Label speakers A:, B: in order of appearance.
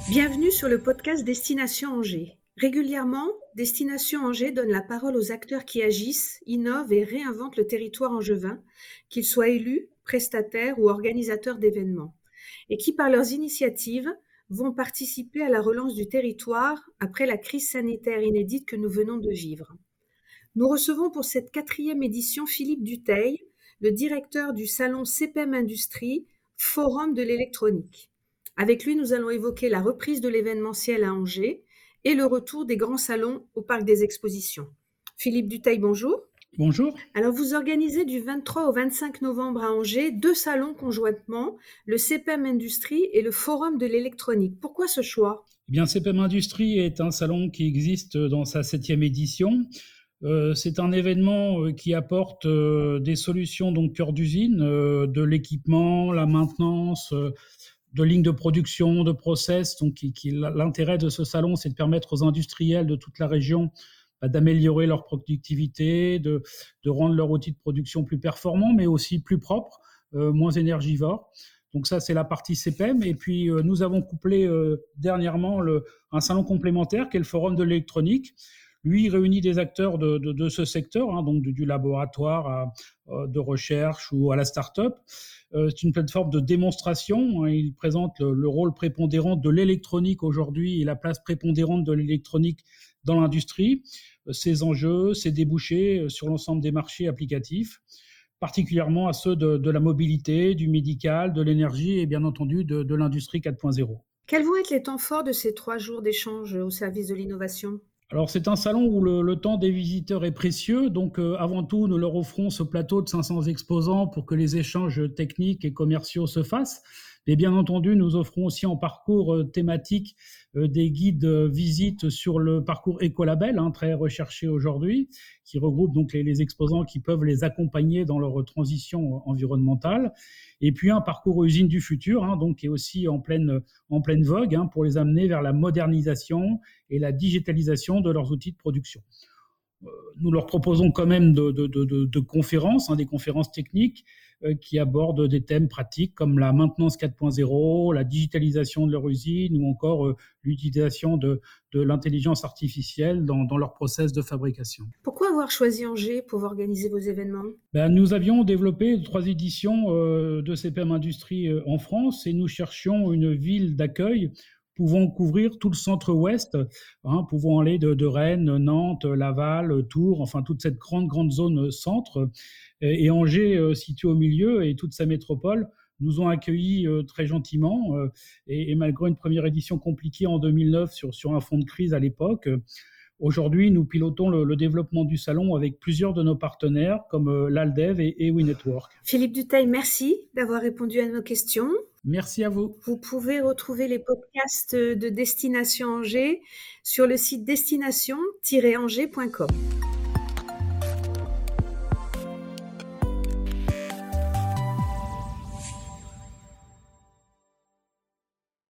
A: Bienvenue sur le podcast Destination Angers. Régulièrement, Destination Angers donne la parole aux acteurs qui agissent, innovent et réinventent le territoire angevin, qu'ils soient élus, prestataires ou organisateurs d'événements, et qui, par leurs initiatives, vont participer à la relance du territoire après la crise sanitaire inédite que nous venons de vivre. Nous recevons pour cette 4e édition Philippe Dutheil, le directeur du salon CPEM Industrie, Forum de l'électronique. Avec lui, nous allons évoquer la reprise de l'événementiel à Angers et le retour des grands salons au Parc des Expositions. Philippe Dutheil, bonjour.
B: Bonjour.
A: Alors, vous organisez du 23 au 25 novembre à Angers 2 salons conjointement, le CPEM Industrie et le Forum de l'électronique. Pourquoi ce choix ?
B: Eh bien, CPEM Industrie est un salon qui existe dans sa 7e édition. C'est un événement qui apporte des solutions donc cœur d'usine, de l'équipement, la maintenance, de lignes de production, de process. Donc, l'intérêt de ce salon, c'est de permettre aux industriels de toute la région d'améliorer leur productivité, de rendre leur outil de production plus performant, mais aussi plus propre, moins énergivore. Donc ça, c'est la partie CPEM. Et puis, nous avons couplé dernièrement un salon complémentaire qui est le Forum de l'électronique. Lui, il réunit des acteurs de ce secteur, donc du laboratoire de recherche ou à la start-up. C'est une plateforme de démonstration. Il présente le rôle prépondérant de l'électronique aujourd'hui et la place prépondérante de l'électronique dans l'industrie, ses enjeux, ses débouchés sur l'ensemble des marchés applicatifs, particulièrement à ceux de la mobilité, du médical, de l'énergie et bien entendu de l'industrie 4.0.
A: Quels vont être les temps forts de ces 3 jours d'échange au service de l'innovation ?
B: Alors, c'est un salon où le temps des visiteurs est précieux. Donc, avant tout, nous leur offrons ce plateau de 500 exposants pour que les échanges techniques et commerciaux se fassent. Et bien entendu, nous offrons aussi en parcours thématique des guides visites sur le parcours Écolabel, très recherché aujourd'hui, qui regroupe donc les exposants qui peuvent les accompagner dans leur transition environnementale. Et puis un parcours usine du futur, donc qui est aussi en pleine vogue, pour les amener vers la modernisation et la digitalisation de leurs outils de production. Nous leur proposons quand même de conférences, des conférences techniques qui abordent des thèmes pratiques comme la maintenance 4.0, la digitalisation de leur usine ou encore l'utilisation de l'intelligence artificielle dans leur process de fabrication.
A: Pourquoi avoir choisi Angers pour organiser vos événements ?
B: Nous avions développé 3 éditions de CPEM Industrie en France et nous cherchions une ville d'accueil pouvant couvrir tout le centre-ouest, pouvant aller de Rennes, Nantes, Laval, Tours, enfin toute cette grande zone centre. Et Angers, situé au milieu, et toute sa métropole, nous ont accueillis très gentiment. Et malgré une première édition compliquée en 2009 sur un fond de crise à l'époque, aujourd'hui, nous pilotons le développement du salon avec plusieurs de nos partenaires comme l'Aldev et WeNetwork.
A: Philippe Dutheil, merci d'avoir répondu à nos questions.
B: Merci à vous.
A: Vous pouvez retrouver les podcasts de Destination Angers sur le site destination-angers.com.